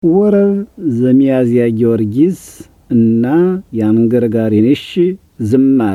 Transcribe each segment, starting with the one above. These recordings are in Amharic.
ወረብ ዘሚያዝያ ጊዮርጊስ እና ያንገርጋሪንሽ ዝማሬ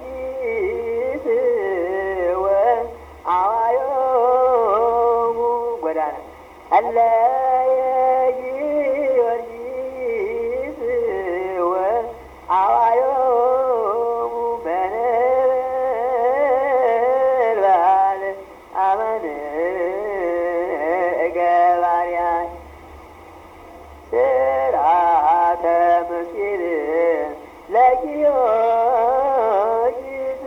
ጊዮርጊስ ወአዋዮሙ ጎዳና አለ የጊዮርጊስ ወአዋዮሙ በነበልባል አመነ ገባርያን ስርዓተ ምስጢር ለጊዮርጊስ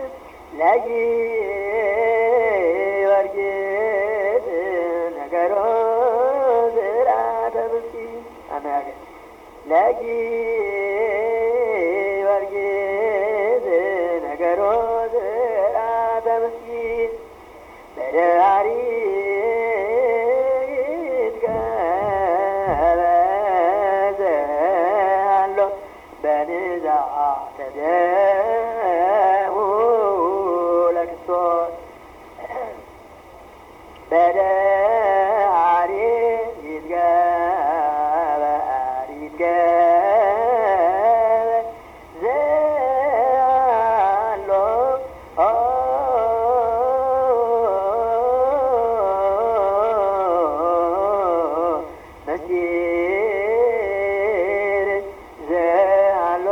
ለጊዮርጊስ ነገሮ ስርዓተ ምስጢር አናገር ለጊዮርጊስ ነገሮ ስርዓተ ምስጢር በደራሪ ደሙ ለክርስቶስ በደአሪ ይትገበር ዘአሎ ምስጢር ዘአሎ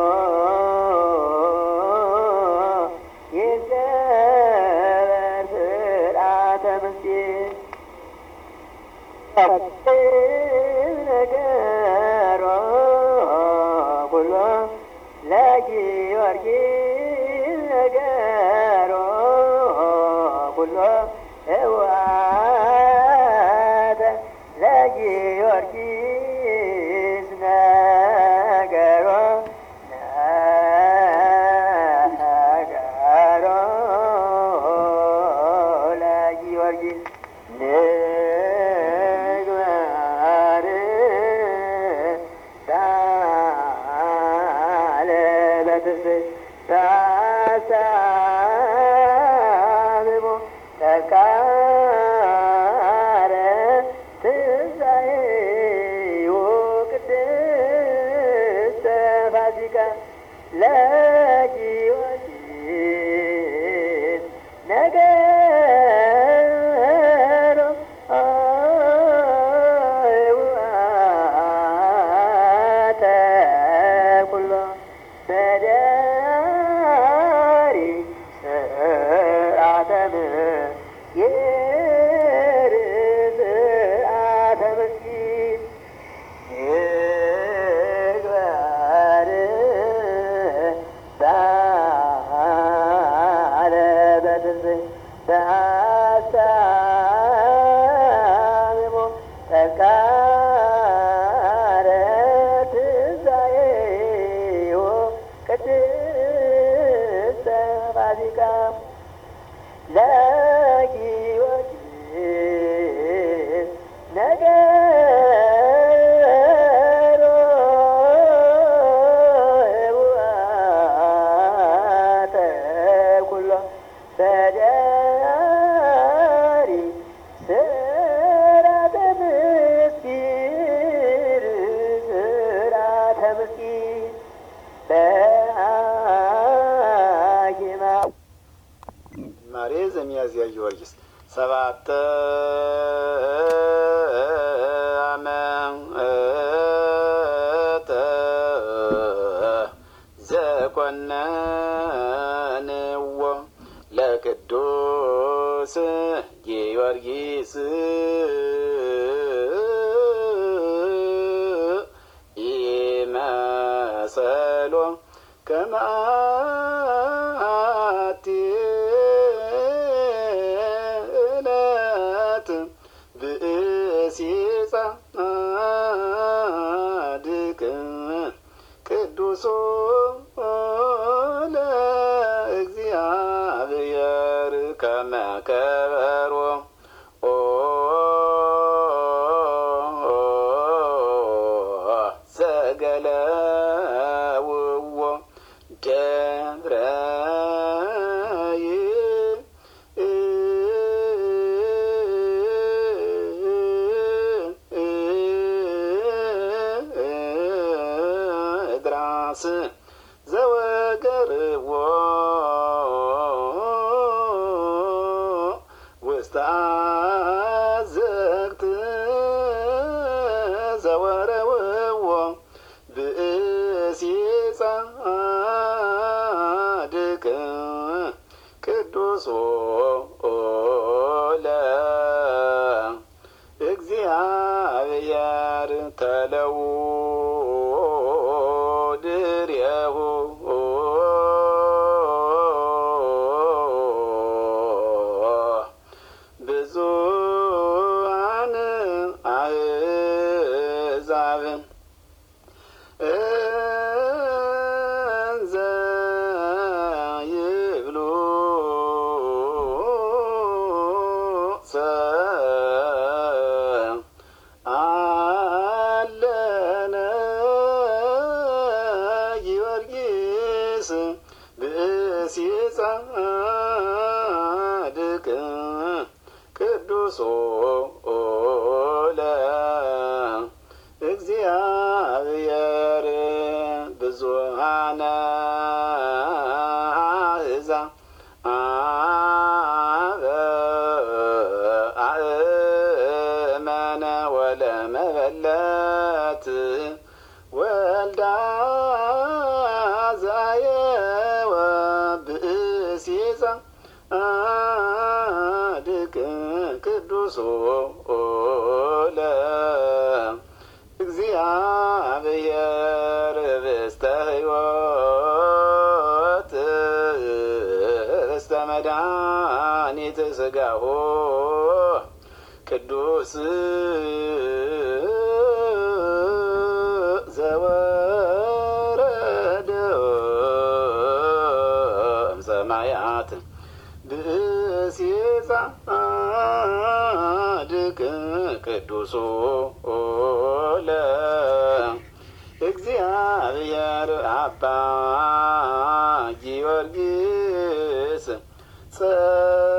ነገሮ ኩሎ ለጊዮርጊስ ነገሮ ኩሎ እዋተ ለጊዮርጊስ ነገሮ ለጊዮርጊስ ታሳብቦ ተካረ ትንሣኤው ቅድስተ ፋሲካ ለጊዮርጊስ ነገሮ እውአተ ኩሎ በደአሪ ስርዓተ ምስጢር ስርዓተ ምስጢር ይግበር ባለ በትንሣኤ በሐሳብሞ ተካረ ትንሣኤው ቅድስተ ፋሲካ ለጊዮርጊስ ነገሮ እውአተ ኩሎ በደአሪ ስርዓተ ምስጢር ስርዓተ ምስጢር በአኪማ ማሬ ዘሚያዝያ ጊዮርጊስ ሰባተ ዓመተ ዘኮነንዎ ለቅዱስ ጊዮርጊስ ኢመሰሎ ከመአቲ ዕለት ብእሲ ጻድቅ ቅዱስ ለእግዚአብሔር ከመ ከበሮ ዘገለውዎ ደብረ እድራስ ዘወገርዎ ውስተ አዘቅት ዘወረውዎ ብእሲ ጻድቅ ቅዱስ ለእግዚአብሔር ተለው ድሬሁ ብዙኃን አሕዛብ እንዘ ይብሉ አለነ ጊዮርጊስ ብእሲ ጻድቅ ቅዱስ ለእግዚአብሔር ብዙኃን አሕዛብ አእመነ ወለመበለት ወልዳ ዛየወ ብእሲ ጻድቅ ቅዱስ ለእግዚአብሔር ኅብስተ ሕይወት ኅብስተ መድኃኒት ሥጋሁ ቅዱስ ዘወረደ እምሰማያት ብእሲ ጻድቅ ቅዱስ ለእግዚአብሔር አባ ጊዮርጊስ